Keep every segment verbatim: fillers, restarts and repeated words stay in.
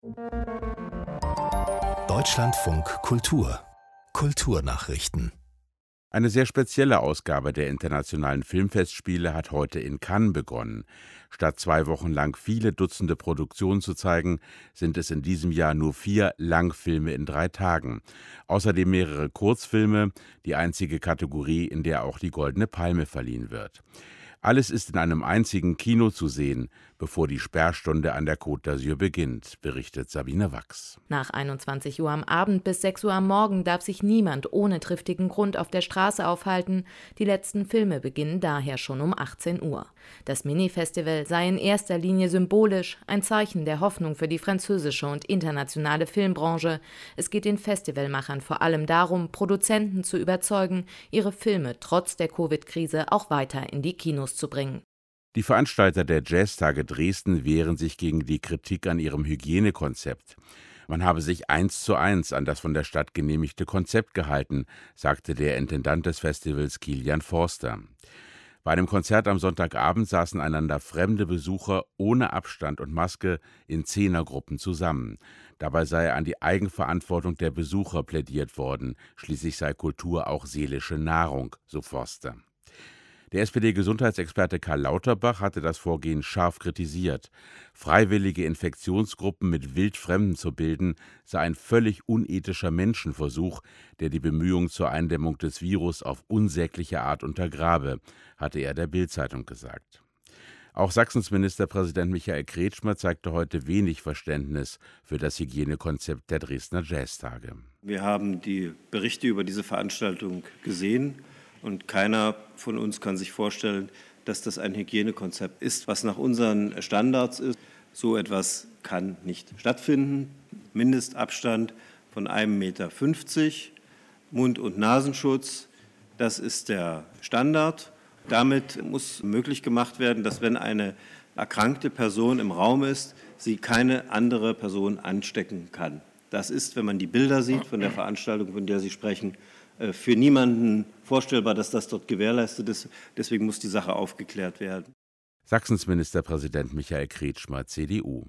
Deutschlandfunk Kultur Kulturnachrichten. Eine sehr spezielle Ausgabe der Internationalen Filmfestspiele hat heute in Cannes begonnen. Statt zwei Wochen lang viele Dutzende Produktionen zu zeigen, sind es in diesem Jahr nur vier Langfilme in drei Tagen. Außerdem mehrere Kurzfilme, die einzige Kategorie, in der auch die Goldene Palme verliehen wird. Alles ist in einem einzigen Kino zu sehen, bevor die Sperrstunde an der Côte d'Azur beginnt, berichtet Sabine Wachs. Nach einundzwanzig Uhr am Abend bis sechs Uhr am Morgen darf sich niemand ohne triftigen Grund auf der Straße aufhalten. Die letzten Filme beginnen daher schon um achtzehn Uhr. Das Mini-Festival sei in erster Linie symbolisch, ein Zeichen der Hoffnung für die französische und internationale Filmbranche. Es geht den Festivalmachern vor allem darum, Produzenten zu überzeugen, ihre Filme trotz der Covid-Krise auch weiter in die Kinos zu bringen. Die Veranstalter der Jazztage Dresden wehren sich gegen die Kritik an ihrem Hygienekonzept. Man habe sich eins zu eins an das von der Stadt genehmigte Konzept gehalten, sagte der Intendant des Festivals Kilian Forster. Bei einem Konzert am Sonntagabend saßen einander fremde Besucher ohne Abstand und Maske in Zehnergruppen zusammen. Dabei sei an die Eigenverantwortung der Besucher plädiert worden. Schließlich sei Kultur auch seelische Nahrung, so Forster. Der S P D-Gesundheitsexperte Karl Lauterbach hatte das Vorgehen scharf kritisiert. Freiwillige Infektionsgruppen mit Wildfremden zu bilden, sei ein völlig unethischer Menschenversuch, der die Bemühungen zur Eindämmung des Virus auf unsägliche Art untergrabe, hatte er der Bild-Zeitung gesagt. Auch Sachsens Ministerpräsident Michael Kretschmer zeigte heute wenig Verständnis für das Hygienekonzept der Dresdner Jazztage. Wir haben die Berichte über diese Veranstaltung gesehen. Und keiner von uns kann sich vorstellen, dass das ein Hygienekonzept ist, was nach unseren Standards ist. So etwas kann nicht stattfinden. Mindestabstand von einem Meter fünfzig, Mund- und Nasenschutz, das ist der Standard. Damit muss möglich gemacht werden, dass wenn eine erkrankte Person im Raum ist, sie keine andere Person anstecken kann. Das ist, wenn man die Bilder sieht von der Veranstaltung, von der Sie sprechen, für niemanden vorstellbar, dass das dort gewährleistet ist. Deswegen muss die Sache aufgeklärt werden. Sachsens Ministerpräsident Michael Kretschmer, C D U.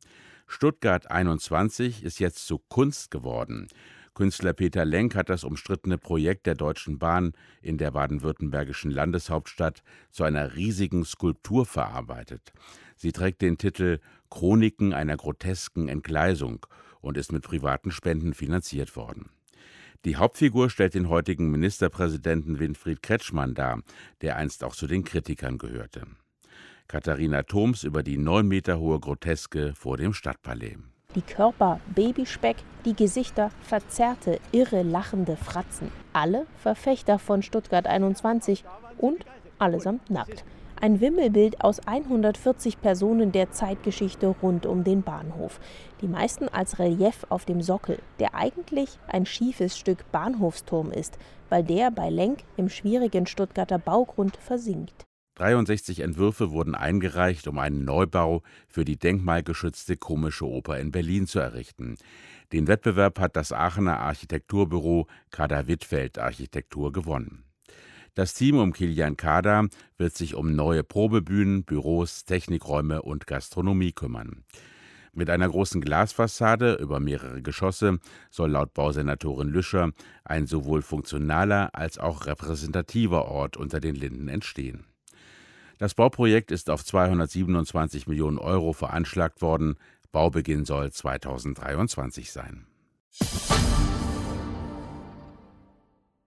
Stuttgart einundzwanzig ist jetzt zu Kunst geworden. Künstler Peter Lenk hat das umstrittene Projekt der Deutschen Bahn in der baden-württembergischen Landeshauptstadt zu einer riesigen Skulptur verarbeitet. Sie trägt den Titel »Chroniken einer grotesken Entgleisung« und ist mit privaten Spenden finanziert worden. Die Hauptfigur stellt den heutigen Ministerpräsidenten Winfried Kretschmann dar, der einst auch zu den Kritikern gehörte. Katharina Thoms über die neun Meter hohe Groteske vor dem Stadtpalais. Die Körper Babyspeck, die Gesichter verzerrte, irre lachende Fratzen. Alle Verfechter von Stuttgart einundzwanzig und allesamt nackt. Ein Wimmelbild aus hundertvierzig Personen der Zeitgeschichte rund um den Bahnhof. Die meisten als Relief auf dem Sockel, der eigentlich ein schiefes Stück Bahnhofsturm ist, weil der bei Lenk im schwierigen Stuttgarter Baugrund versinkt. dreiundsechzig Entwürfe wurden eingereicht, um einen Neubau für die denkmalgeschützte Komische Oper in Berlin zu errichten. Den Wettbewerb hat das Aachener Architekturbüro Kader-Wittfeld Architektur gewonnen. Das Team um Kilian Kader wird sich um neue Probebühnen, Büros, Technikräume und Gastronomie kümmern. Mit einer großen Glasfassade über mehrere Geschosse soll laut Bausenatorin Lüscher ein sowohl funktionaler als auch repräsentativer Ort unter den Linden entstehen. Das Bauprojekt ist auf zweihundertsiebenundzwanzig Millionen Euro veranschlagt worden. Baubeginn soll zweitausenddreiundzwanzig sein.